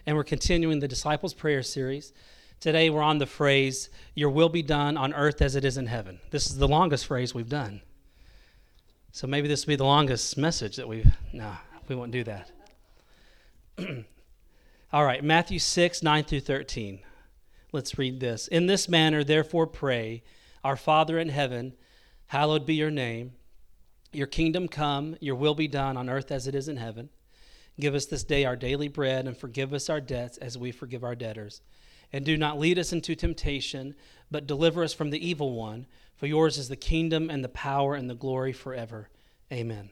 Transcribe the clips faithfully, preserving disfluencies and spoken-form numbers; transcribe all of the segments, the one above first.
and we're continuing the Disciples' Prayer series. Today we're on the phrase, "Your will be done on earth as it is in heaven." This is the longest phrase we've done. So maybe this will be the longest message that we've... No, we won't do that. All right, Matthew six, nine through thirteen. Let's read this. "In this manner, therefore, pray, Our Father in heaven, hallowed be your name. Your kingdom come, your will be done on earth as it is in heaven. Give us this day our daily bread, and forgive us our debts as we forgive our debtors. And do not lead us into temptation, but deliver us from the evil one. For yours is the kingdom and the power and the glory forever. Amen."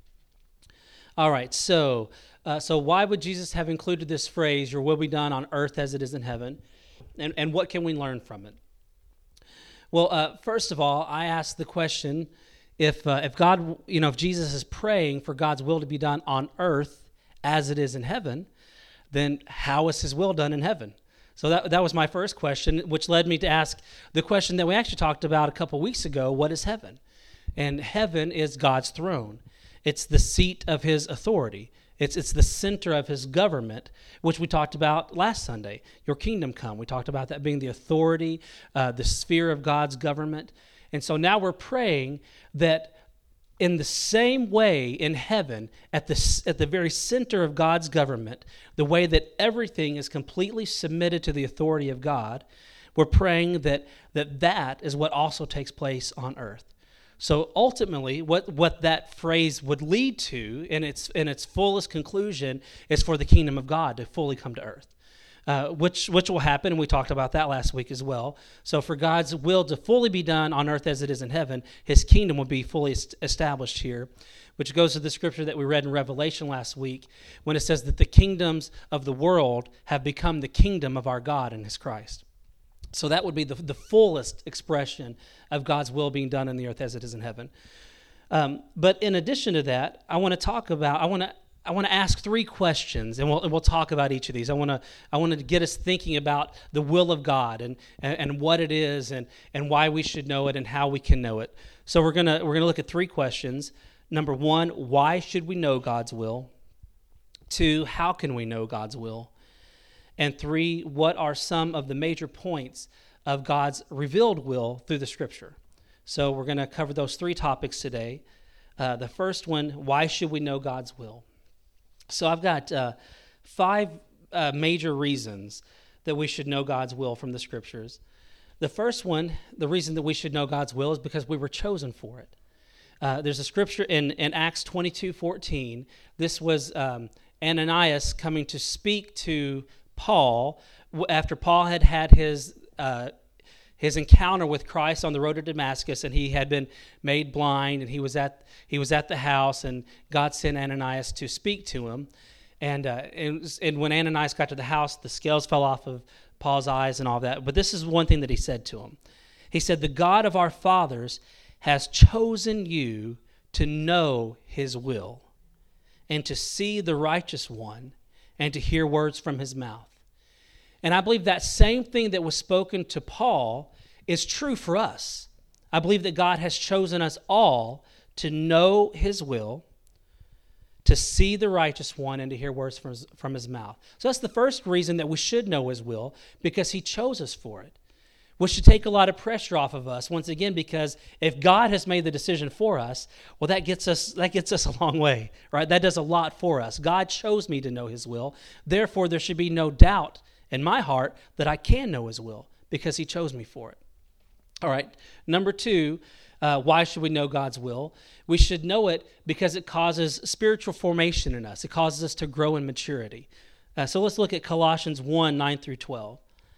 All right, so uh, so why would Jesus have included this phrase, "Your will be done on earth as it is in heaven"? And, and what can we learn from it? Well, uh, first of all, I ask the question, if uh, if God, you know, if Jesus is praying for God's will to be done on earth as it is in heaven, then how is his will done in heaven? So that that was my first question, which led me to ask the question that we actually talked about a couple weeks ago: what is heaven? And heaven is God's throne. It's the seat of his authority. It's it's the center of his government, which we talked about last Sunday. Your kingdom come. We talked about that being the authority, uh, the sphere of God's government. And so now we're praying that in the same way in heaven, at the, at the very center of God's government, the way that everything is completely submitted to the authority of God, we're praying that that, that is what also takes place on earth. So ultimately, what, what that phrase would lead to in its in its fullest conclusion is for the kingdom of God to fully come to earth, uh, which which will happen, and we talked about that last week as well. So for God's will to fully be done on earth as it is in heaven, his kingdom will be fully est- established here, which goes to the scripture that we read in Revelation last week when it says that the kingdoms of the world have become the kingdom of our God and his Christ. So that would be the, the fullest expression of God's will being done on the earth as it is in heaven. Um, but in addition to that, I want to talk about, I want to I want to ask three questions, and we'll and we'll talk about each of these. I want to I want to get us thinking about the will of God and, and, and what it is and, and why we should know it and how we can know it. So we're gonna we're gonna look at three questions. Number one, why should we know God's will? Two, how can we know God's will? And three, what are some of the major points of God's revealed will through the Scripture? So we're going to cover those three topics today. Uh, the first one, why should we know God's will? So I've got uh, five uh, major reasons that we should know God's will from the Scriptures. The first one, the reason that we should know God's will is because we were chosen for it. Uh, there's a scripture in, in Acts twenty-two fourteen. This was um, Ananias coming to speak to Paul after Paul had had his uh, his encounter with Christ on the road to Damascus, and he had been made blind, and he was at he was at the house, and God sent Ananias to speak to him. And uh, and, and when Ananias got to the house, the scales fell off of Paul's eyes and all that. But this is one thing that he said to him. He said, "The God of our fathers has chosen you to know his will, and to see the righteous one, and to hear words from his mouth." And I believe that same thing that was spoken to Paul is true for us. I believe that God has chosen us all to know his will, to see the righteous one, and to hear words from his, from his mouth. So that's the first reason that we should know his will, because he chose us for it. Which should take a lot of pressure off of us, once again, because if God has made the decision for us, well, that gets us that gets us a long way, right? That does a lot for us. God chose me to know his will. Therefore, there should be no doubt in my heart that I can know his will, because he chose me for it. All right, number two, uh, why should we know God's will? We should know it because it causes spiritual formation in us. It causes us to grow in maturity. Uh, so let's look at Colossians one, nine through twelve.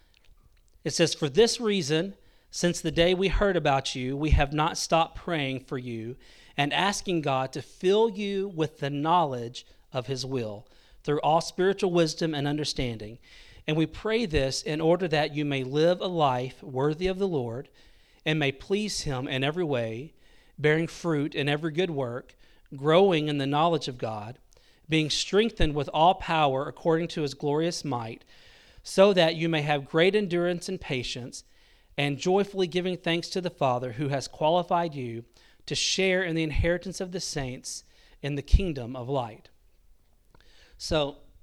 It says, "For this reason, since the day we heard about you, we have not stopped praying for you and asking God to fill you with the knowledge of his will through all spiritual wisdom and understanding. And we pray this in order that you may live a life worthy of the Lord and may please him in every way, bearing fruit in every good work, growing in the knowledge of God, being strengthened with all power according to his glorious might, so that you may have great endurance and patience, and joyfully giving thanks to the Father who has qualified you to share in the inheritance of the saints in the kingdom of light." So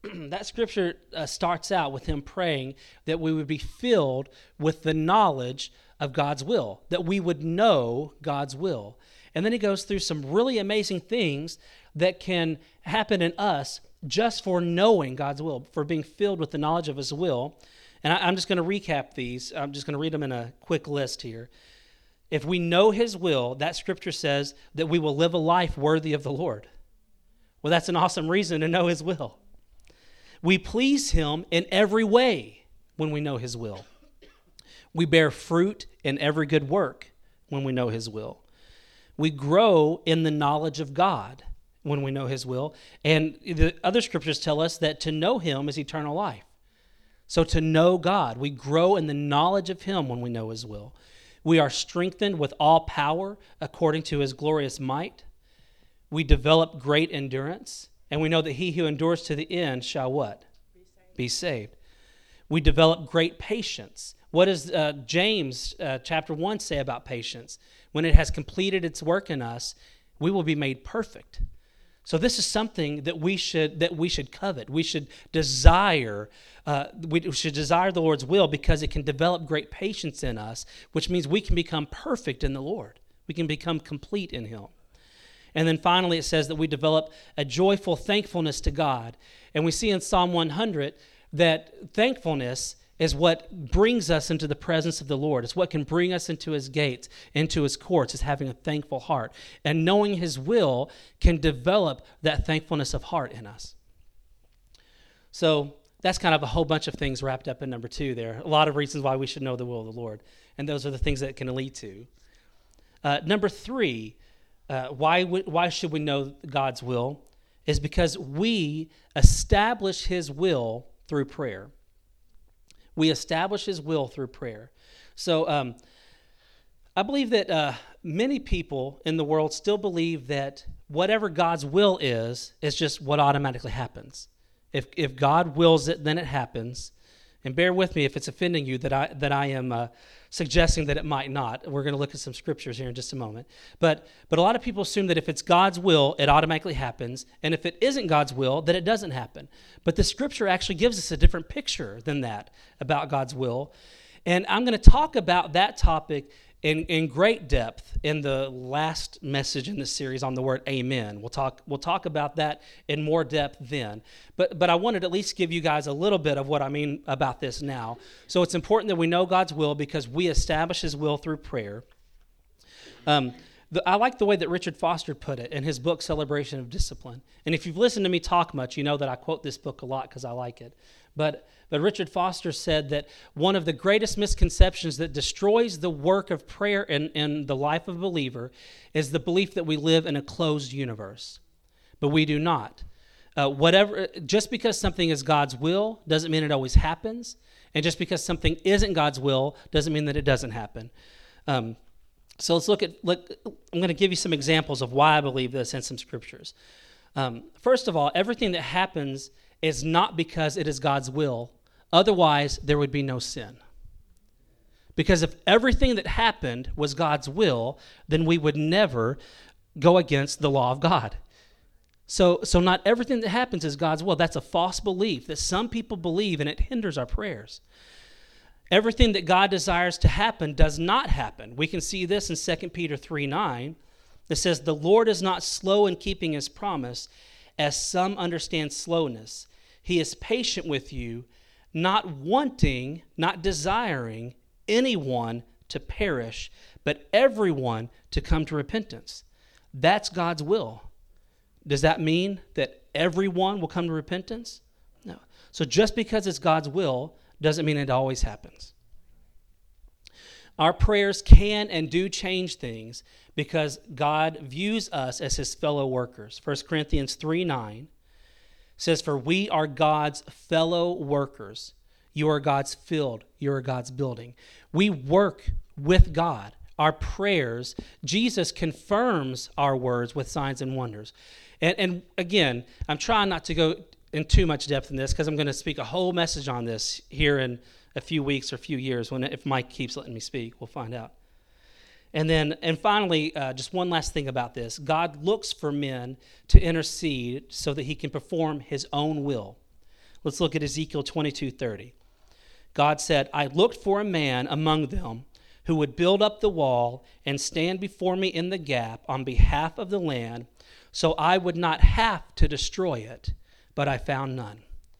that scripture uh, starts out with him praying that we would be filled with the knowledge of God's will, that we would know God's will. And then he goes through some really amazing things that can happen in us just for knowing God's will, for being filled with the knowledge of his will. And I, I'm just going to recap these. I'm just going to read them in a quick list here. If we know his will, that scripture says that we will live a life worthy of the Lord. Well, that's an awesome reason to know his will. We please him in every way when we know his will. We bear fruit in every good work when we know his will. We grow in the knowledge of God when we know his will. And the other scriptures tell us that to know him is eternal life. So to know God, we grow in the knowledge of him when we know his will. We are strengthened with all power according to his glorious might. We develop great endurance, and we know that he who endures to the end shall what? Be saved. Be saved. We develop great patience. What does uh, James uh, chapter one say about patience? When it has completed its work in us, we will be made perfect. So this is something that we should that we should covet. We should desire. Uh, we should desire the Lord's will because it can develop great patience in us, which means we can become perfect in the Lord. We can become complete in him. And then finally, it says that we develop a joyful thankfulness to God. And we see in Psalm one hundred that thankfulness is what brings us into the presence of the Lord. It's what can bring us into his gates, into his courts, is having a thankful heart. And knowing his will can develop that thankfulness of heart in us. So that's kind of a whole bunch of things wrapped up in number two there. A lot of reasons why we should know the will of the Lord. And those are the things that it can lead to. Uh, number three, uh, why, w- why should we know God's will? Is because we establish his will through prayer. We establish his will through prayer. So um, I believe that uh, many people in the world still believe that whatever God's will is, is just what automatically happens. If if God wills it, then it happens. And bear with me if it's offending you that I that I am uh, suggesting that it might not. We're going to look at some scriptures here in just a moment. But but a lot of people assume that if it's God's will, it automatically happens. And if it isn't God's will, that it doesn't happen. But the scripture actually gives us a different picture than that about God's will. And I'm going to talk about that topic in, in great depth in the last message in this series on the word amen. We'll talk we'll talk about that in more depth then. But but I wanted to at least give you guys a little bit of what I mean about this now. So it's important that we know God's will because we establish his will through prayer. Um, the, I like the way that Richard Foster put it in his book, Celebration of Discipline. And if you've listened to me talk much, you know that I quote this book a lot because I like it. But But Richard Foster said that one of the greatest misconceptions that destroys the work of prayer in, in the life of a believer is the belief that we live in a closed universe. But we do not. Uh, whatever, just because something is God's will doesn't mean it always happens. And just because something isn't God's will doesn't mean that it doesn't happen. Um, so let's look at, look, I'm going to give you some examples of why I believe this in some scriptures. Um, first of all, everything that happens is not because it is God's will. Otherwise, there would be no sin. Because if everything that happened was God's will, then we would never go against the law of God. So, so not everything that happens is God's will. That's a false belief that some people believe, and it hinders our prayers. Everything that God desires to happen does not happen. We can see this in Second Peter three nine. It says, "The Lord is not slow in keeping his promise, as some understand slowness. He is patient with you, not wanting, not desiring anyone to perish, but everyone to come to repentance." That's God's will. Does that mean that everyone will come to repentance? No. So just because it's God's will doesn't mean it always happens. Our prayers can and do change things because God views us as his fellow workers. First Corinthians three nine says, "For we are God's fellow workers. You are God's field. You are God's building." We work with God. Our prayers, Jesus confirms our words with signs and wonders. And, and again, I'm trying not to go in too much depth in this because I'm going to speak a whole message on this here in a few weeks or a few years when if Mike keeps letting me speak. We'll find out. And then, and finally, uh, just one last thing about this. God looks for men to intercede so that he can perform his own will. Let's look at Ezekiel twenty-two thirty. God said, I looked for a man among them who would build up the wall and stand before me in the gap on behalf of the land, so I would not have to destroy it, but I found none.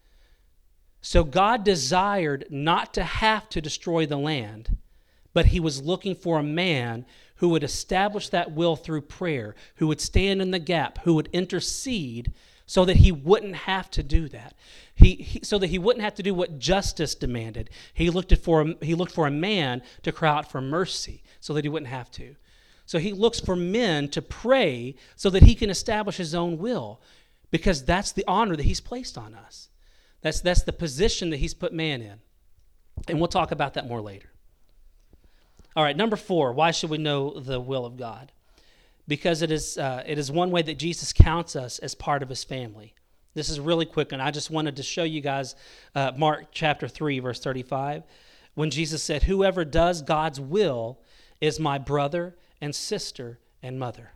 So God desired not to have to destroy the land, but he was looking for a man who would establish that will through prayer, who would stand in the gap, who would intercede so that he wouldn't have to do that. He, he so that he wouldn't have to do what justice demanded. He looked for a, he looked for a man to cry out for mercy so that he wouldn't have to. So he looks for men to pray so that he can establish his own will, because that's the honor that he's placed on us. That's, that's the position that he's put man in. And we'll talk about that more later. All right, number four, why should we know the will of God? Because it is uh, it is one way that Jesus counts us as part of his family. This is really quick, and I just wanted to show you guys uh, Mark chapter three, verse thirty-five, when Jesus said, whoever does God's will is my brother and sister and mother.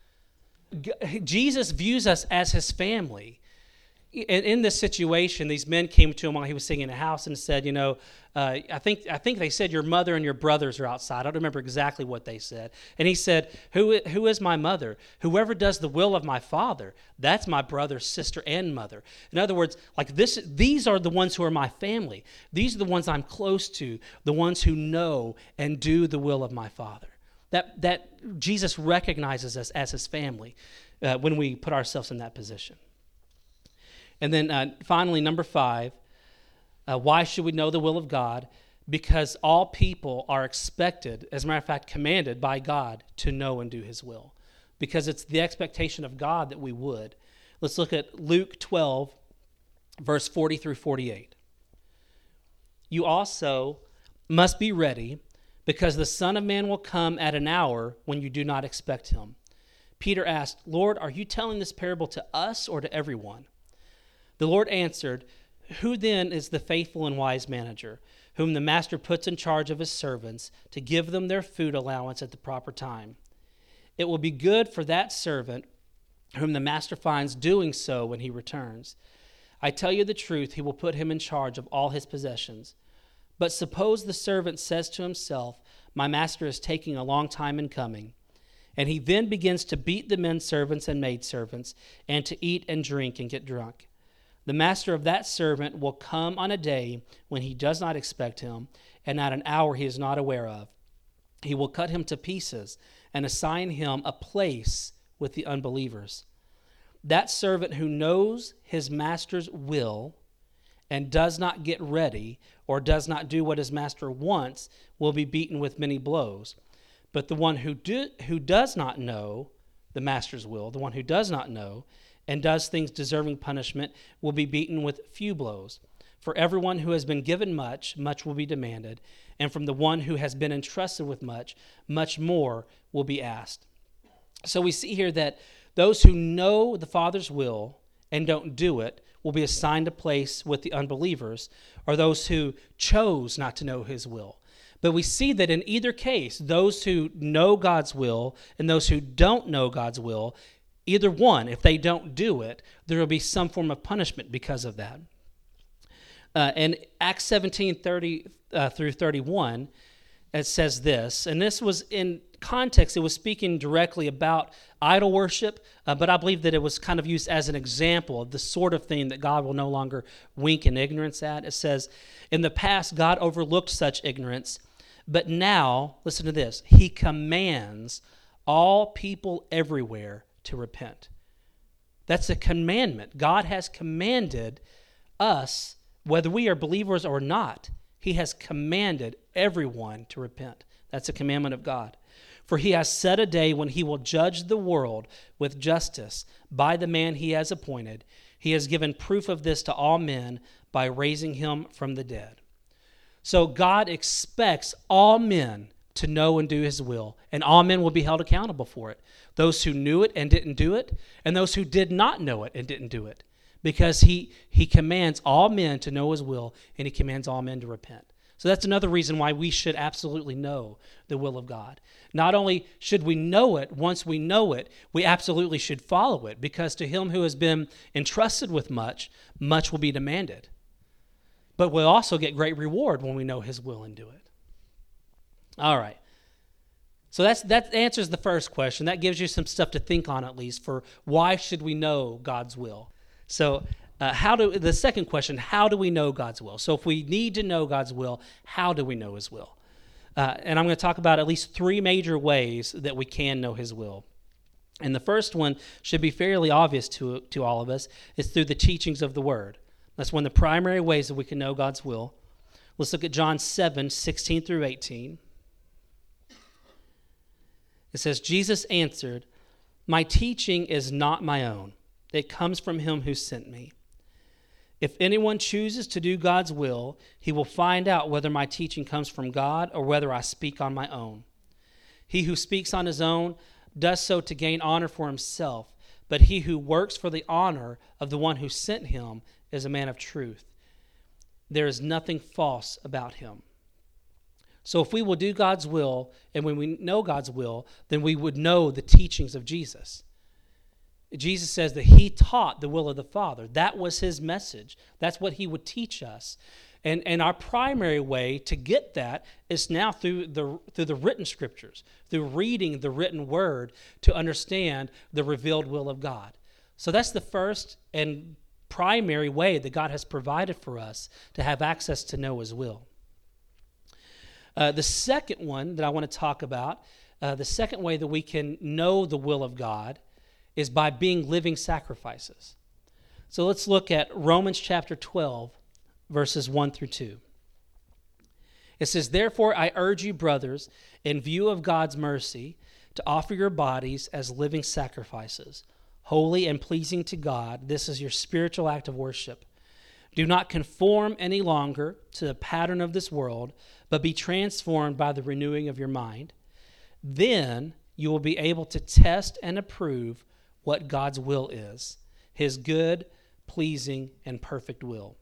G- Jesus views us as his family. In, in this situation, these men came to him while he was sitting in a house and said, you know, uh, I think I think they said your mother and your brothers are outside. I don't remember exactly what they said. And he said, who, who is my mother? Whoever does the will of my Father, that's my brother, sister, and mother. In other words, like this, these are the ones who are my family. These are the ones I'm close to, the ones who know and do the will of my Father. That, that Jesus recognizes us as his family uh, when we put ourselves in that position. And then uh, finally, number five, uh, why should we know the will of God? Because all people are expected, as a matter of fact, commanded by God to know and do his will. Because it's the expectation of God that we would. Let's look at Luke twelve, verse forty through forty-eight. You also must be ready, because the Son of Man will come at an hour when you do not expect him. Peter asked, Lord, are you telling this parable to us or to everyone? The Lord answered, who then is the faithful and wise manager, whom the master puts in charge of his servants to give them their food allowance at the proper time? It will be good for that servant whom the master finds doing so when he returns. I tell you the truth, he will put him in charge of all his possessions. But suppose the servant says to himself, my master is taking a long time in coming. And he then begins to beat the men servants and maidservants, and to eat and drink and get drunk. The master of that servant will come on a day when he does not expect him, and at an hour he is not aware of. He will cut him to pieces and assign him a place with the unbelievers. That servant who knows his master's will and does not get ready or does not do what his master wants will be beaten with many blows. But the one who do, who does not know the master's will, the one who does not know, and does things deserving punishment will be beaten with few blows. For everyone who has been given much, much will be demanded, and from the one who has been entrusted with much, much more will be asked. So we see here that those who know the Father's will and don't do it will be assigned a place with the unbelievers, or those who chose not to know his will. But we see that in either case, those who know God's will and those who don't know God's will, either one, if they don't do it, there will be some form of punishment because of that. Uh, and Acts seventeen, thirty uh, through thirty-one, it says this, and this was in context, it was speaking directly about idol worship, uh, but I believe that it was kind of used as an example of the sort of thing that God will no longer wink in ignorance at. It says, in the past, God overlooked such ignorance, but now, listen to this, he commands all people everywhere to repent. That's a commandment. God has commanded us, whether we are believers or not, he has commanded everyone to repent. That's a commandment of God. For he has set a day when he will judge the world with justice by the man he has appointed. He has given proof of this to all men by raising him from the dead. So God expects all men to know and do his will, and all men will be held accountable for it. Those who knew it and didn't do it, and those who did not know it and didn't do it. Because he, he commands all men to know his will, and he commands all men to repent. So that's another reason why we should absolutely know the will of God. Not only should we know it, once we know it, we absolutely should follow it, because to him who has been entrusted with much, much will be demanded. but we'll also get great reward when we know his will and do it. All right. So that's, that answers the first question. That gives you some stuff to think on, at least, for why should we know God's will. So uh, how do the second question, how do we know God's will? So if we need to know God's will, how do we know his will? Uh, and I'm going to talk about at least three major ways that we can know his will. And the first one should be fairly obvious to, to all of us. It's through the teachings of the Word. That's one of the primary ways that we can know God's will. Let's look at John seven, sixteen through eighteen. It says, Jesus answered, "My teaching is not my own. It comes from him who sent me. If anyone chooses to do God's will, he will find out whether my teaching comes from God or whether I speak on my own. He who speaks on his own does so to gain honor for himself, but he who works for the honor of the one who sent him is a man of truth. There is nothing false about him." So if we will do God's will, and when we know God's will, then we would know the teachings of Jesus. Jesus says that he taught the will of the Father. That was his message. That's what he would teach us. And, and our primary way to get that is now through the, through the written scriptures, through reading the written word to understand the revealed will of God. So that's the first and primary way that God has provided for us to have access to know his will. Uh, the second one that I want to talk about, uh, the second way that we can know the will of God is by being living sacrifices. So let's look at Romans chapter twelve, verses one through two. It says, "Therefore I urge you, brothers, in view of God's mercy, to offer your bodies as living sacrifices, holy and pleasing to God. This is your spiritual act of worship. Do not conform any longer to the pattern of this world, but be transformed by the renewing of your mind. Then you will be able to test and approve what God's will is, his good, pleasing, and perfect will."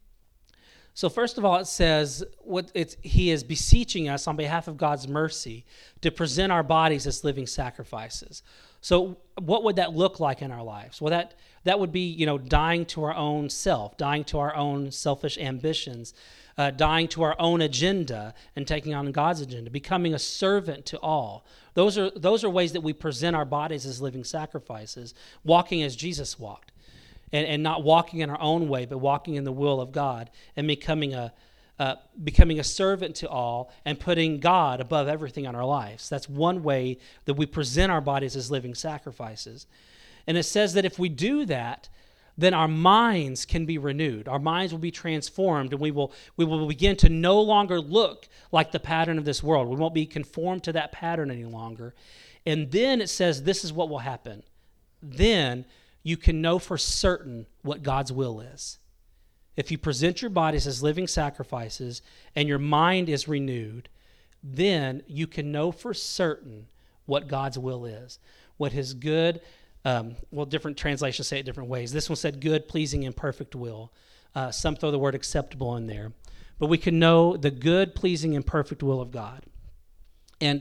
So first of all, it says what it's, he is beseeching us on behalf of God's mercy to present our bodies as living sacrifices. So what would that look like in our lives? Well, that, that would be, you know, dying to our own self, dying to our own selfish ambitions, uh, dying to our own agenda and taking on God's agenda, becoming a servant to all. Those are, those are ways that we present our bodies as living sacrifices, walking as Jesus walked. And, and not walking in our own way, but walking in the will of God and becoming a uh, becoming a servant to all and putting God above everything in our lives. That's one way that we present our bodies as living sacrifices. And it says that if we do that, then our minds can be renewed. Our minds will be transformed, and we will we will begin to no longer look like the pattern of this world. We won't be conformed to that pattern any longer. And then it says this is what will happen. Then you can know for certain what God's will is. If you present your bodies as living sacrifices and your mind is renewed, then you can know for certain what God's will is, what his good, um, well, different translations say it different ways. This one said good, pleasing, and perfect will. Uh, some throw the word acceptable in there. But we can know the good, pleasing, and perfect will of God. And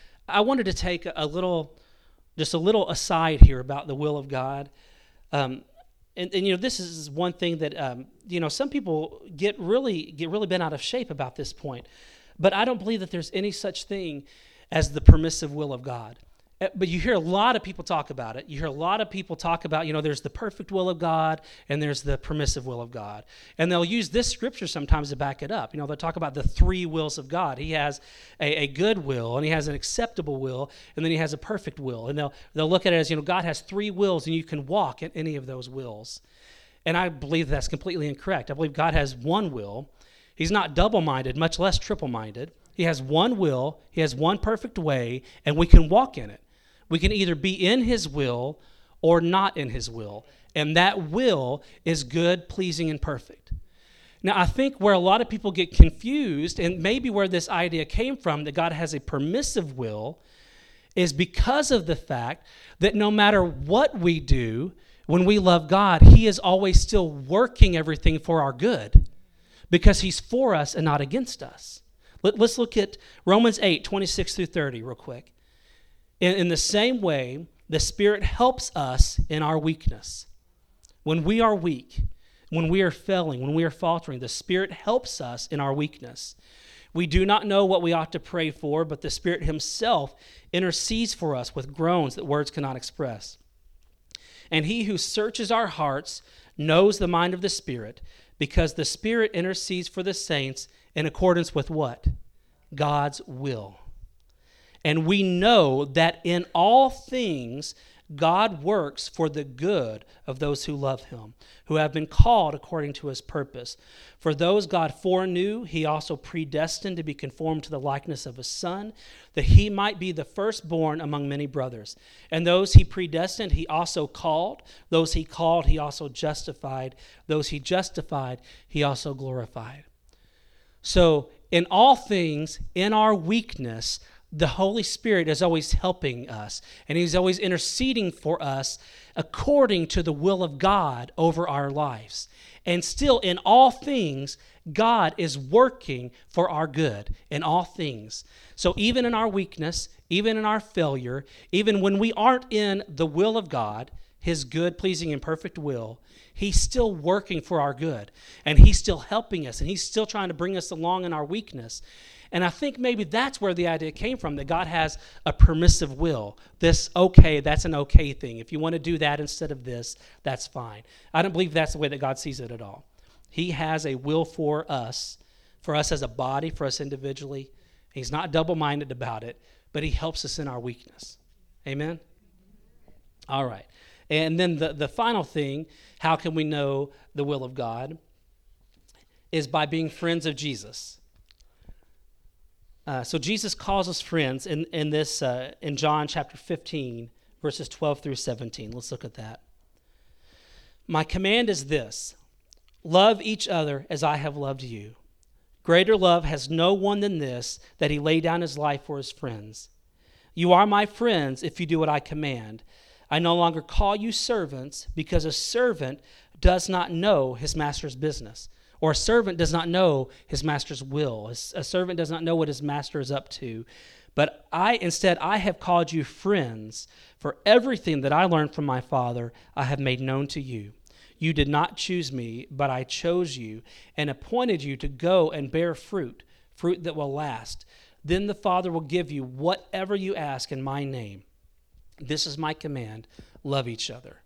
I wanted to take a little, just a little aside here about the will of God. Um, and, and, you know, this is one thing that, um, you know, some people get really get really bent out of shape about this point. But I don't believe that there's any such thing as the permissive will of God. But you hear a lot of people talk about it. You hear a lot of people talk about, you know, there's the perfect will of God and there's the permissive will of God. And they'll use this scripture sometimes to back it up. You know, they'll talk about the three wills of God. He has a, a good will, and he has an acceptable will, and then he has a perfect will. And they'll they'll look at it as, you know, God has three wills, and you can walk in any of those wills. And I believe that's completely incorrect. I believe God has one will. He's not double-minded, much less triple-minded. He has one will. He has one perfect way, and we can walk in it. We can either be in his will or not in his will. And that will is good, pleasing, and perfect. Now, I think where a lot of people get confused, and maybe where this idea came from, that God has a permissive will, is because of the fact that no matter what we do, when we love God, he is always still working everything for our good because he's for us and not against us. Let, let's look at Romans eight, twenty-six through thirty real quick. In, in the same way, the Spirit helps us in our weakness. When we are weak, when we are failing, when we are faltering, the Spirit helps us in our weakness. We do not know what we ought to pray for, but the Spirit himself intercedes for us with groans that words cannot express. And he who searches our hearts knows the mind of the Spirit, because the Spirit intercedes for the saints in accordance with what? God's will. And we know that in all things God works for the good of those who love him, who have been called according to his purpose. For those God foreknew, he also predestined to be conformed to the likeness of his Son, that he might be the firstborn among many brothers. And those he predestined, he also called. Those he called, he also justified. Those he justified, he also glorified. So in all things, in our weakness, the Holy Spirit is always helping us, and he's always interceding for us according to the will of God over our lives. And still, in all things, God is working for our good in all things. So even in our weakness, even in our failure, even when we aren't in the will of God, his good, pleasing, and perfect will, he's still working for our good, and he's still helping us, and he's still trying to bring us along in our weakness. And I think maybe that's where the idea came from, that God has a permissive will. This, okay, that's an okay thing. If you want to do that instead of this, that's fine. I don't believe that's the way that God sees it at all. He has a will for us, for us as a body, for us individually. He's not double-minded about it, but he helps us in our weakness. Amen? All right. And then the, the final thing, how can we know the will of God, is by being friends of Jesus. Uh, so Jesus calls us friends in, in this uh, in John chapter fifteen, verses twelve through seventeen. Let's look at that. My command is this: love each other as I have loved you. Greater love has no one than this, that he lay down his life for his friends. You are my friends if you do what I command. I no longer call you servants, because a servant does not know his master's business. Or a servant does not know his master's will. A servant does not know what his master is up to. But I, instead, I have called you friends, for everything that I learned from my Father I have made known to you. You did not choose me, but I chose you and appointed you to go and bear fruit, fruit that will last. Then the Father will give you whatever you ask in my name. This is my command: love each other.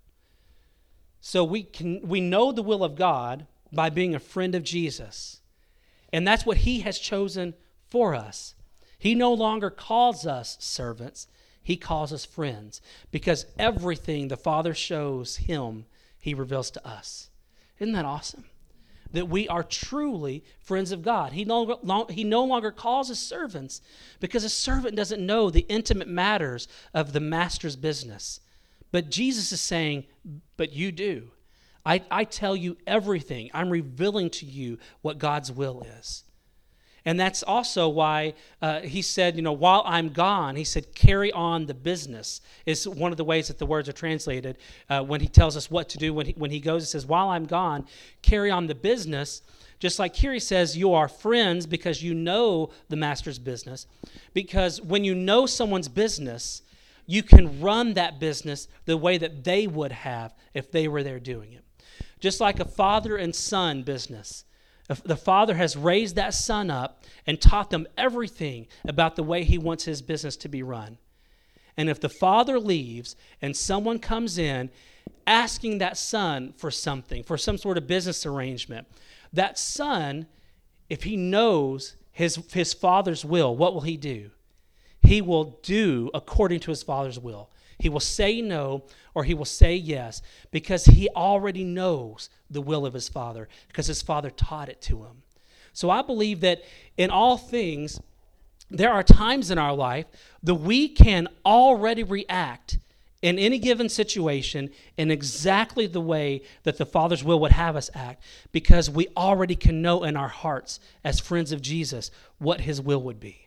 So we can we know the will of God by being a friend of Jesus. And that's what he has chosen for us. He no longer calls us servants. He calls us friends, because everything the Father shows him, he reveals to us. Isn't that awesome? That we are truly friends of God. He no, he no longer calls us servants, because a servant doesn't know the intimate matters of the master's business. But Jesus is saying, but you do. I, I tell you everything. I'm revealing to you what God's will is. And that's also why uh, he said, you know, while I'm gone, he said, carry on the business, is one of the ways that the words are translated uh, when he tells us what to do. When he, when he goes, he says, while I'm gone, carry on the business. Just like here he says, you are friends because you know the master's business. Because when you know someone's business, you can run that business the way that they would have if they were there doing it. Just like a father and son business. The father has raised that son up and taught them everything about the way he wants his business to be run. And if the father leaves and someone comes in asking that son for something, for some sort of business arrangement, that son, if he knows his, his father's will, what will he do? He will do according to his father's will. He will say no or he will say yes, because he already knows the will of his father, because his father taught it to him. So I believe that in all things, there are times in our life that we can already react in any given situation in exactly the way that the Father's will would have us act, because we already can know in our hearts as friends of Jesus what his will would be.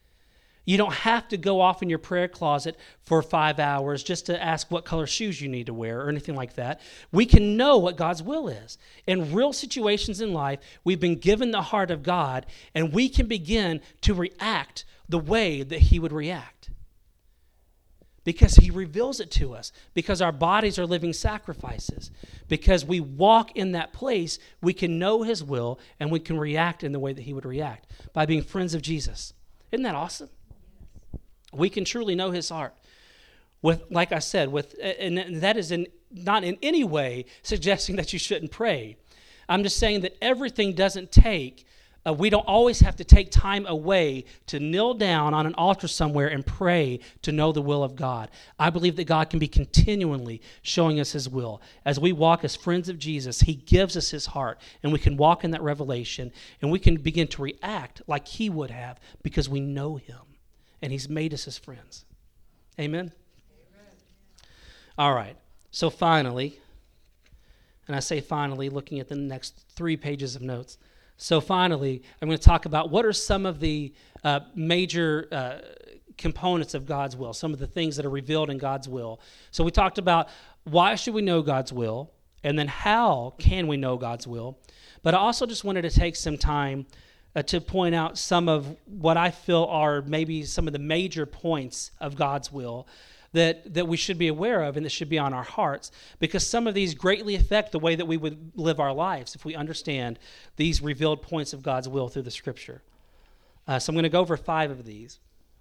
You don't have to go off in your prayer closet for five hours just to ask what color shoes you need to wear or anything like that. We can know what God's will is. In real situations in life, we've been given the heart of God, and we can begin to react the way that he would react. Because he reveals it to us. Because our bodies are living sacrifices. Because we walk in that place, we can know his will and we can react in the way that he would react by being friends of Jesus. Isn't that awesome? We can truly know his heart. With, like I said, with, and that is in, not in any way suggesting that you shouldn't pray. I'm just saying that everything doesn't take Uh, we don't always have to take time away to kneel down on an altar somewhere and pray to know the will of God. I believe that God can be continually showing us his will. As we walk as friends of Jesus, he gives us his heart, and we can walk in that revelation, and we can begin to react like he would have because we know him, and he's made us his friends. Amen? Amen. All right. So finally, and I say finally, looking at the next three pages of notes, So finally, I'm going to talk about what are some of the uh, major uh, components of God's will, some of the things that are revealed in God's will. So we talked about why should we know God's will, and then how can we know God's will. But I also just wanted to take some time uh, to point out some of what I feel are maybe some of the major points of God's will that, that we should be aware of and that should be on our hearts, because some of these greatly affect the way that we would live our lives if we understand these revealed points of God's will through the Scripture. Uh, so I'm going to go over five of these.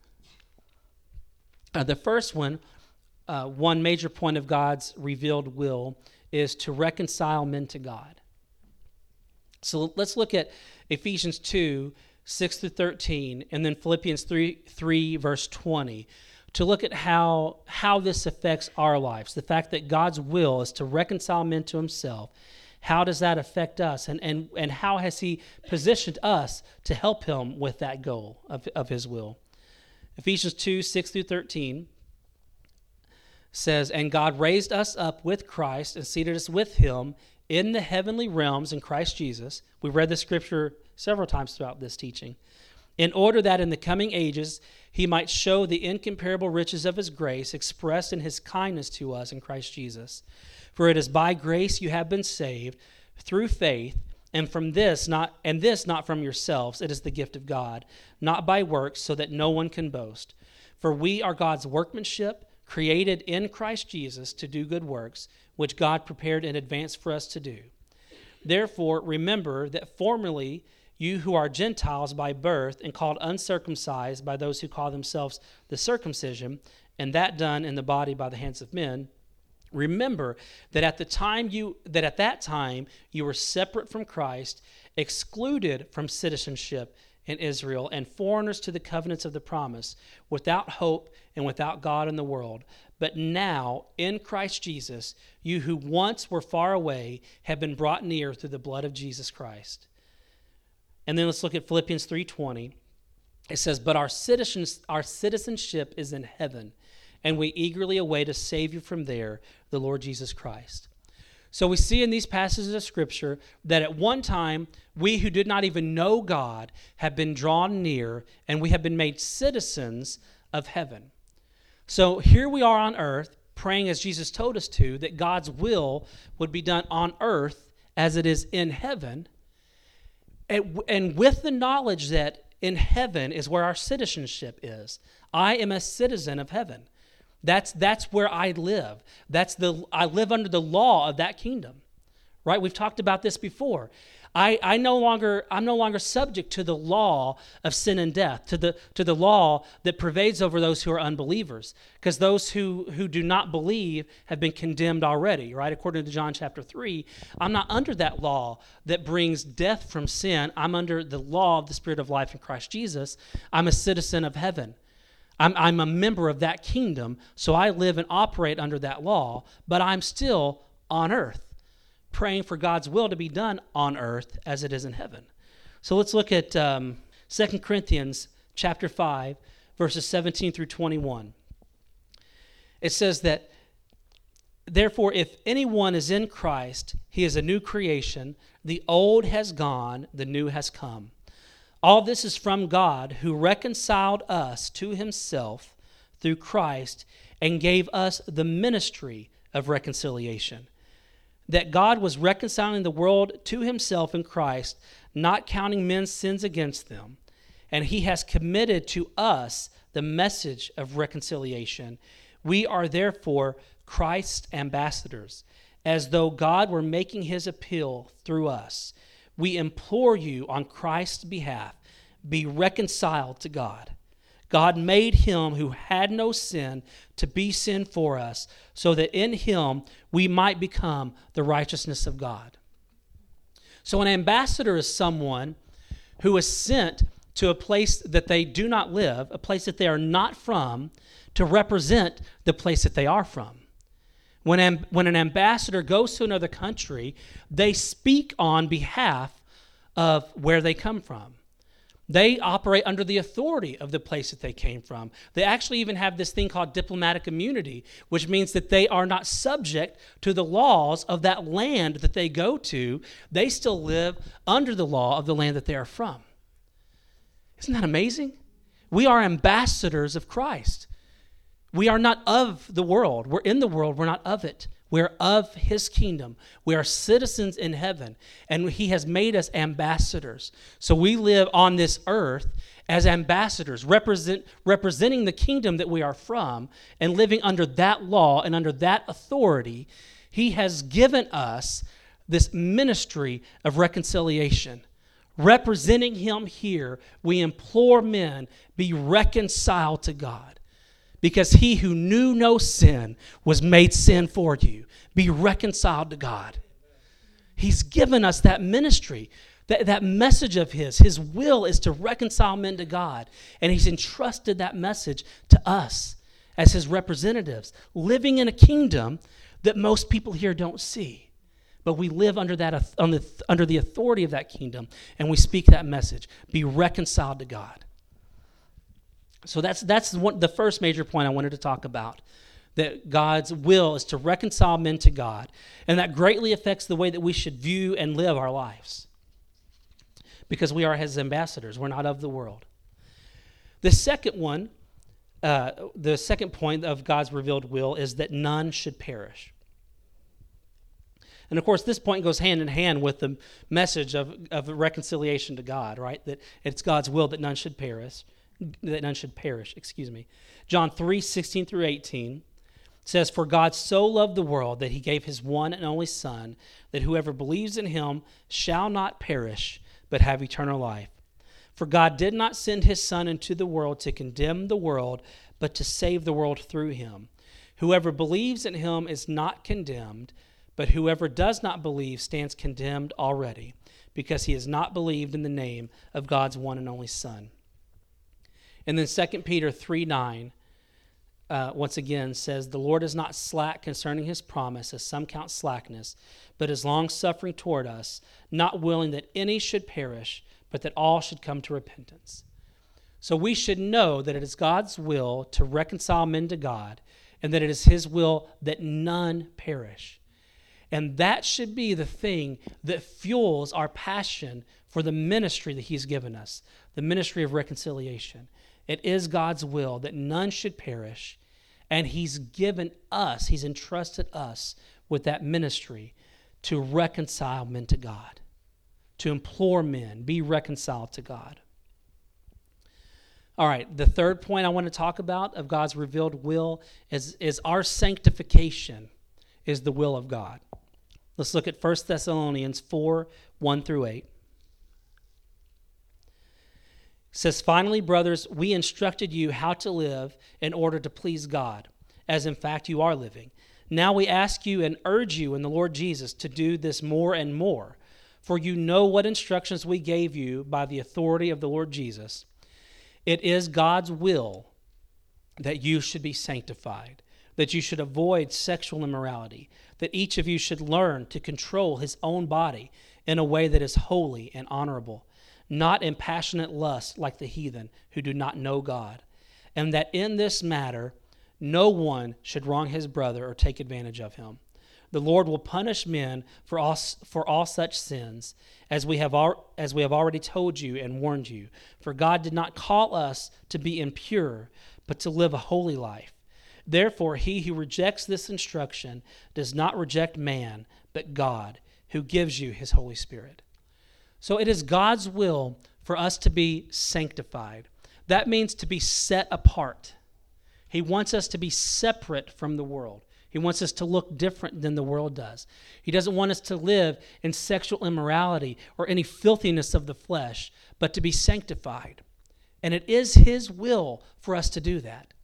Uh, the first one, uh, one major point of God's revealed will is to reconcile men to God. So let's look at Ephesians two, six through thirteen, and then Philippians three, three verse twenty. To look at how how this affects our lives, the fact that God's will is to reconcile men to himself. How does that affect us, and and, and how has he positioned us to help him with that goal of, of his will? Ephesians two, six through thirteen says, "And God raised us up with Christ and seated us with him in the heavenly realms in Christ Jesus." We read the scripture several times throughout this teaching. "In order that in the coming ages he might show the incomparable riches of his grace expressed in his kindness to us in Christ Jesus. For it is by grace you have been saved through faith, and from this not and this not from yourselves, it is the gift of God, not by works, so that no one can boast. For we are God's workmanship, created in Christ Jesus to do good works, which God prepared in advance for us to do. Therefore remember that formerly you who are Gentiles by birth and called uncircumcised by those who call themselves the circumcision, and that done in the body by the hands of men, remember that at the time you that at that time you were separate from Christ, excluded from citizenship in Israel, and foreigners to the covenants of the promise, without hope and without God in the world. But now, in Christ Jesus, you who once were far away have been brought near through the blood of Jesus Christ." And then let's look at Philippians three twenty. It says, "But our citizens, our citizenship is in heaven, and we eagerly await a Savior from there, the Lord Jesus Christ." So we see in these passages of Scripture that at one time, we who did not even know God have been drawn near, and we have been made citizens of heaven. So here we are on earth, praying as Jesus told us to, that God's will would be done on earth as it is in heaven. And with the knowledge that in heaven is where our citizenship is. I am a citizen of heaven. That's that's where I live. That's the I live under the law of that kingdom. Right? We've talked about this before. I, I no longer I'm no longer subject to the law of sin and death, to the to the law that pervades over those who are unbelievers. Because those who, who do not believe have been condemned already, right? According to John chapter three, I'm not under that law that brings death from sin. I'm under the law of the Spirit of life in Christ Jesus. I'm a citizen of heaven. I'm, I'm a member of that kingdom, so I live and operate under that law, but I'm still on earth, praying for God's will to be done on earth as it is in heaven. So let's look at um, Second Corinthians chapter five, verses seventeen through twenty-one. It says that, "Therefore, if anyone is in Christ, he is a new creation. The old has gone, the new has come. All this is from God, who reconciled us to himself through Christ and gave us the ministry of reconciliation. That God was reconciling the world to himself in Christ, not counting men's sins against them. And he has committed to us the message of reconciliation. We are therefore Christ's ambassadors, as though God were making his appeal through us. We implore you on Christ's behalf, be reconciled to God. God made him who had no sin to be sin for us, so that in him we might become the righteousness of God. So an ambassador is someone who is sent to a place that they do not live, a place that they are not from, to represent the place that they are from. When, am, when an ambassador goes to another country, they speak on behalf of where they come from. They operate under the authority of the place that they came from. They actually even have this thing called diplomatic immunity, which means that they are not subject to the laws of that land that they go to. They still live under the law of the land that they are from. Isn't that amazing? We are ambassadors of Christ. We are not of the world. We're in the world. We're not of it. We're of his kingdom. We are citizens in heaven, and he has made us ambassadors. So we live on this earth as ambassadors, represent, representing the kingdom that we are from and living under that law and under that authority. He has given us this ministry of reconciliation. Representing him here, we implore men, be reconciled to God. Because he who knew no sin was made sin for you. Be reconciled to God. He's given us that ministry, that, that message of his. His will is to reconcile men to God. And he's entrusted that message to us as his representatives, living in a kingdom that most people here don't see. But we live under that under the authority of that kingdom, and we speak that message. Be reconciled to God. So that's that's one, the first major point I wanted to talk about, that God's will is to reconcile men to God, and that greatly affects the way that we should view and live our lives, because we are his ambassadors. We're not of the world. The second one, uh, the second point of God's revealed will is that none should perish. And of course, this point goes hand in hand with the message of, of reconciliation to God, right? That it's God's will that none should perish. that none should perish, excuse me. John three, sixteen through eighteen says, "For God so loved the world that he gave his one and only Son, that whoever believes in him shall not perish, but have eternal life. For God did not send his Son into the world to condemn the world, but to save the world through him. Whoever believes in him is not condemned, but whoever does not believe stands condemned already, because he has not believed in the name of God's one and only Son." And then Second Peter three nine, uh, once again, says, "The Lord is not slack concerning his promise, as some count slackness, but is long-suffering toward us, not willing that any should perish, but that all should come to repentance." So we should know that it is God's will to reconcile men to God, and that it is his will that none perish. And that should be the thing that fuels our passion for the ministry that he's given us, the ministry of reconciliation. It is God's will that none should perish, and he's given us, he's entrusted us with that ministry to reconcile men to God, to implore men, be reconciled to God. All right, the third point I want to talk about of God's revealed will is, is our sanctification is the will of God. Let's look at First Thessalonians four, one through eight. It says, "Finally, brothers, we instructed you how to live in order to please God, as in fact you are living. Now we ask you and urge you in the Lord Jesus to do this more and more, for you know what instructions we gave you by the authority of the Lord Jesus. It is God's will that you should be sanctified, that you should avoid sexual immorality, that each of you should learn to control his own body in a way that is holy and honorable, not in passionate lust like the heathen who do not know God, and that in this matter no one should wrong his brother or take advantage of him. The Lord will punish men for all, for all such sins, as we have al- as we have already told you and warned you. For God did not call us to be impure, but to live a holy life. Therefore, he who rejects this instruction does not reject man, but God, who gives you his Holy Spirit." So it is God's will for us to be sanctified. That means to be set apart. He wants us to be separate from the world. He wants us to look different than the world does. He doesn't want us to live in sexual immorality or any filthiness of the flesh, but to be sanctified. And it is his will for us to do that.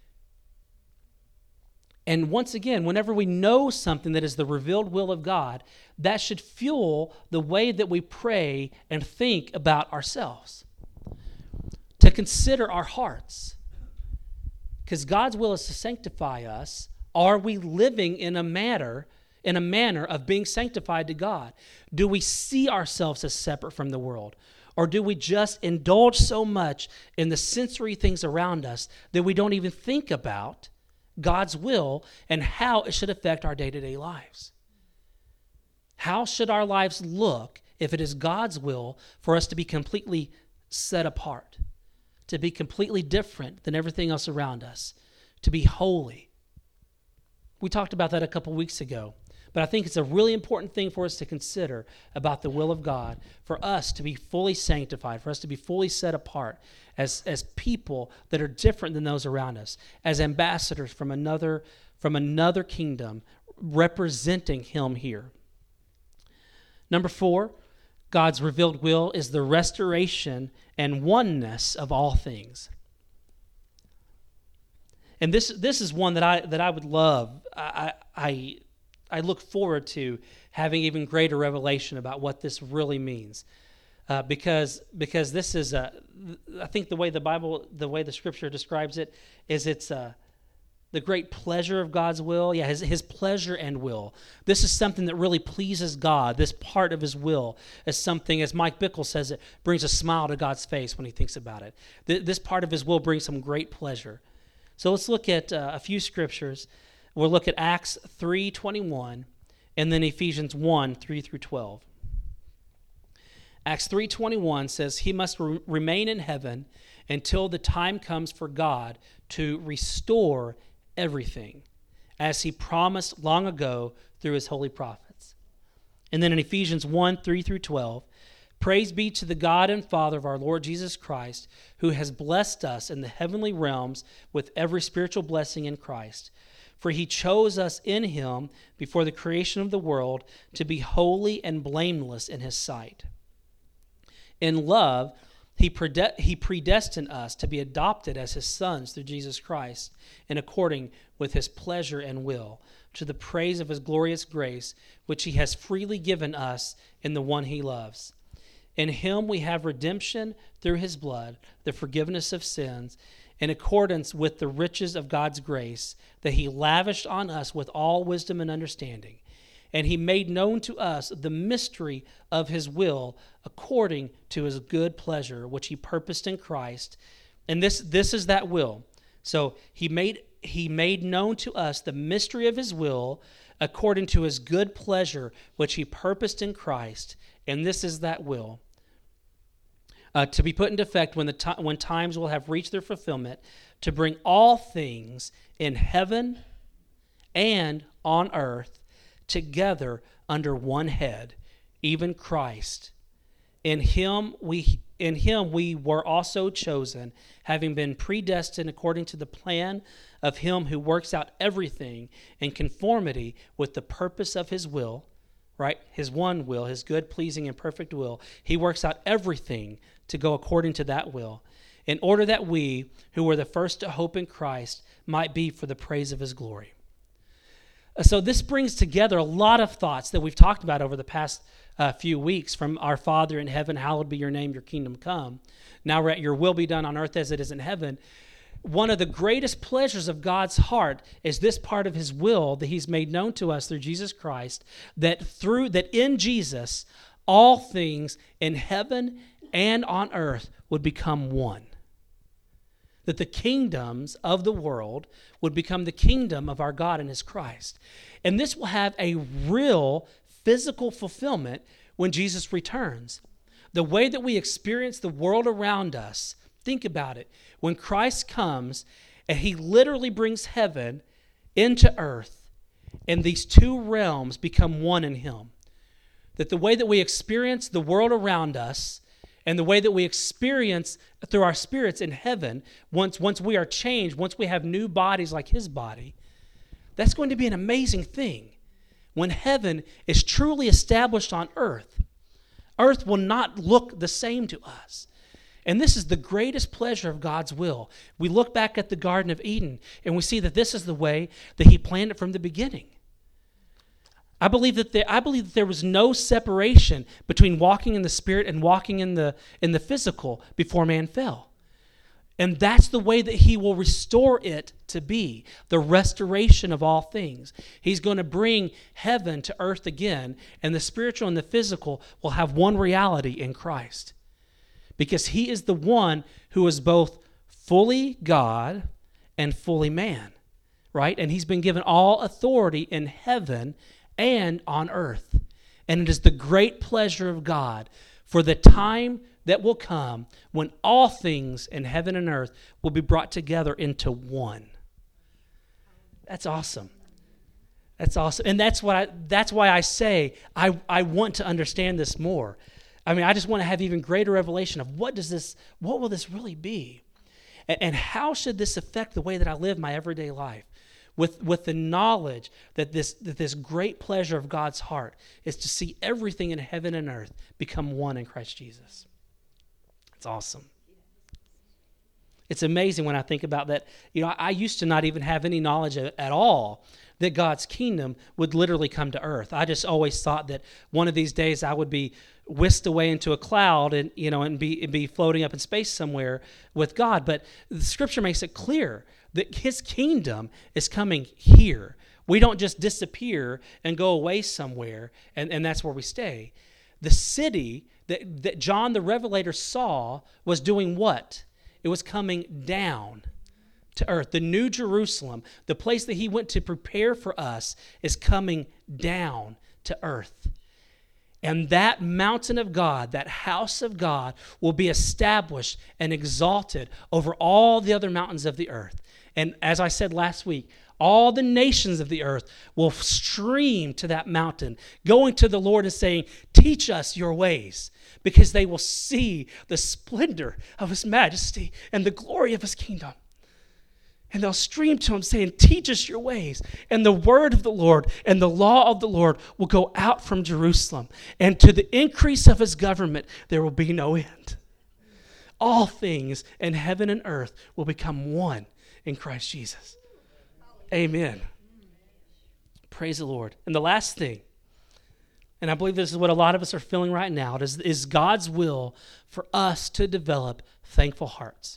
And once again, whenever we know something that is the revealed will of God, that should fuel the way that we pray and think about ourselves. To consider our hearts. Because God's will is to sanctify us. Are we living in a manner, in a manner of being sanctified to God? Do we see ourselves as separate from the world? Or do we just indulge so much in the sensory things around us that we don't even think about God's will and how it should affect our day-to-day lives? How should our lives look if it is God's will for us to be completely set apart, to be completely different than everything else around us, to be holy? We talked about that a couple weeks ago, but I think it's a really important thing for us to consider about the will of God, for us to be fully sanctified, for us to be fully set apart as, as people that are different than those around us, as ambassadors from another, from another kingdom representing him here. Number four, God's revealed will is the restoration and oneness of all things. And this this is one that I that I would love. I I I look forward to having even greater revelation about what this really means, uh, because because this is a. I think the way the Bible, the way the Scripture describes it, is it's a. The great pleasure of God's will, yeah, his, his pleasure and will. This is something that really pleases God. This part of his will is something, as Mike Bickle says, it brings a smile to God's face when he thinks about it. Th- this part of his will brings some great pleasure. So let's look at uh, a few scriptures. We'll look at Acts three twenty-one and then Ephesians one, three through twelve. Acts three twenty-one says, he must re- remain in heaven until the time comes for God to restore everything, as he promised long ago through his holy prophets. And then in Ephesians one, three through twelve, praise be to the God and Father of our Lord Jesus Christ, who has blessed us in the heavenly realms with every spiritual blessing in Christ. For he chose us in him before the creation of the world to be holy and blameless in his sight. In love, He prede- he predestined us to be adopted as his sons through Jesus Christ, in according with his pleasure and will, to the praise of his glorious grace, which he has freely given us in the one he loves. In him we have redemption through his blood, the forgiveness of sins, in accordance with the riches of God's grace, that he lavished on us with all wisdom and understanding. And he made known to us the mystery of his will according to his good pleasure, which he purposed in Christ. And this, this is that will. So he made, he made known to us the mystery of his will according to his good pleasure, which he purposed in Christ. And this is that will. Uh, to be put into effect when, the to- when times will have reached their fulfillment, to bring all things in heaven and on earth together under one head, even Christ. In him we in him we were also chosen, having been predestined according to the plan of him who works out everything in conformity with the purpose of his will, right? His one will, his good, pleasing, and perfect will. He works out everything to go according to that will, in order that we, who were the first to hope in Christ, might be for the praise of his glory. So this brings together a lot of thoughts that we've talked about over the past uh, few weeks, from our Father in heaven, hallowed be your name, your kingdom come. Now we're at your will be done on earth as it is in heaven. One of the greatest pleasures of God's heart is this part of his will that he's made known to us through Jesus Christ, that through that in Jesus, all things in heaven and on earth would become one. That the kingdoms of the world would become the kingdom of our God and his Christ. And this will have a real physical fulfillment when Jesus returns. The way that we experience the world around us, think about it. When Christ comes and he literally brings heaven into earth, and these two realms become one in him. That the way that we experience the world around us And the way that we experience through our spirits in heaven, once, once we are changed, once we have new bodies like his body, that's going to be an amazing thing. When heaven is truly established on earth, earth will not look the same to us. And this is the greatest pleasure of God's will. We look back at the Garden of Eden, and we see that this is the way that he planned it from the beginning. I believe that there, I believe that there was no separation between walking in the spirit and walking in the in the physical before man fell. And that's the way that he will restore it to be, the restoration of all things. He's going to bring heaven to earth again, and the spiritual and the physical will have one reality in Christ. Because he is the one who is both fully God and fully man, right? And he's been given all authority in heaven and on earth. And it is the great pleasure of God for the time that will come when all things in heaven and earth will be brought together into one. That's awesome. That's awesome. And that's what I, that's why I say I, I want to understand this more. I mean, I just want to have even greater revelation of what does this, what will this really be? And, and how should this affect the way that I live my everyday life? With, with the knowledge that this, that this great pleasure of God's heart is to see everything in heaven and earth become one in Christ Jesus. It's awesome. It's amazing when I think about that. You know, I, I used to not even have any knowledge of, at all that God's kingdom would literally come to earth. I just always thought that one of these days I would be whisked away into a cloud and, you know, and be, and be floating up in space somewhere with God. But the scripture makes it clear that his kingdom is coming here. We don't just disappear and go away somewhere, and, and that's where we stay. The city that, that John the Revelator saw was doing what? It was coming down to earth. The New Jerusalem, the place that he went to prepare for us, is coming down to earth. And that mountain of God, that house of God, will be established and exalted over all the other mountains of the earth. And as I said last week, all the nations of the earth will stream to that mountain, going to the Lord and saying, "Teach us your ways," because they will see the splendor of his majesty and the glory of his kingdom. And they'll stream to him saying, "Teach us your ways." And the word of the Lord and the law of the Lord will go out from Jerusalem. And to the increase of his government, there will be no end. All things in heaven and earth will become one in Christ Jesus. Amen. Praise the Lord. And the last thing, and I believe this is what a lot of us are feeling right now, is, is God's will for us to develop thankful hearts.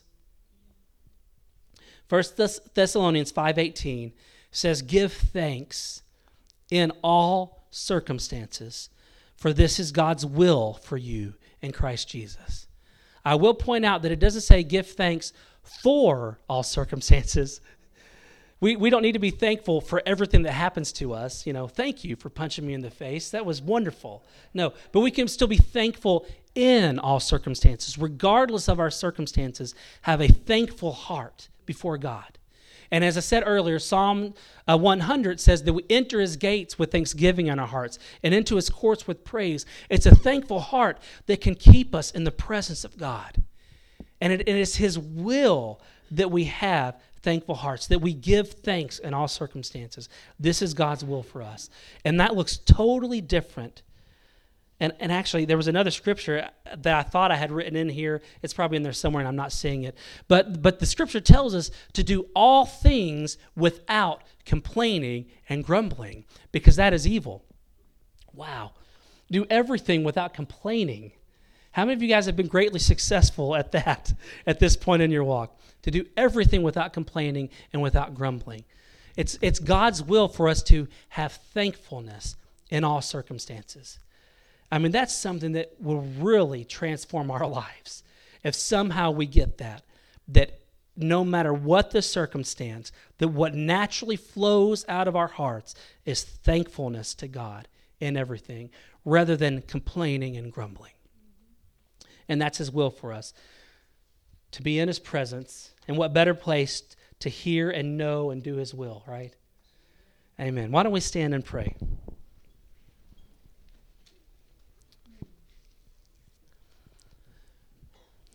First Thessalonians five eighteen says, "Give thanks in all circumstances, for this is God's will for you in Christ Jesus." I will point out that it doesn't say give thanks for all circumstances. We we don't need to be thankful for everything that happens to us. You know, thank you for punching me in the face. That was wonderful. No, but we can still be thankful in all circumstances, regardless of our circumstances. Have a thankful heart before God. And as I said earlier, Psalm uh, one hundred says that we enter his gates with thanksgiving in our hearts and into his courts with praise. It's a thankful heart that can keep us in the presence of God. And it, it is his will that we have thankful hearts, that we give thanks in all circumstances. This is God's will for us. And that looks totally different. And, and actually, there was another scripture that I thought I had written in here. It's probably in there somewhere, and I'm not seeing it. But, but the scripture tells us to do all things without complaining and grumbling, because that is evil. Wow. Do everything without complaining. How many of you guys have been greatly successful at that at this point in your walk? To do everything without complaining and without grumbling. It's, it's God's will for us to have thankfulness in all circumstances. I mean, that's something that will really transform our lives. If somehow we get that, that no matter what the circumstance, that what naturally flows out of our hearts is thankfulness to God in everything, rather than complaining and grumbling. And that's his will for us, to be in his presence. And what better place to hear and know and do his will, right? Amen. Why don't we stand and pray?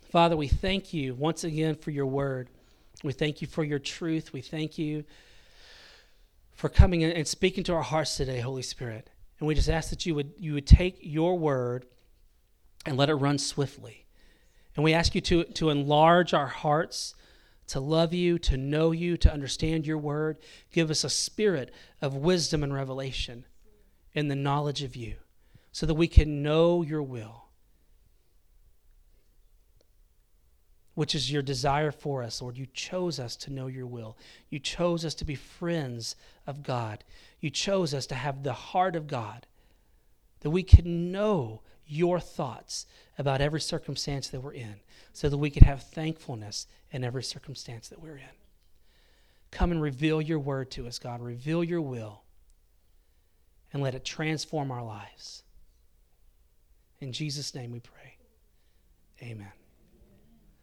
Father, we thank you once again for your word. We thank you for your truth. We thank you for coming in and speaking to our hearts today, Holy Spirit. And we just ask that you would you would take your word and let it run swiftly. And we ask you to, to enlarge our hearts, to love you, to know you, to understand your word. Give us a spirit of wisdom and revelation in the knowledge of you so that we can know your will, which is your desire for us, Lord. You chose us to know your will. You chose us to be friends of God. You chose us to have the heart of God, that we can know your thoughts about every circumstance that we're in, so that we can have thankfulness in every circumstance that we're in. Come and reveal your word to us, God. Reveal your will, and let it transform our lives. In Jesus' name we pray. Amen.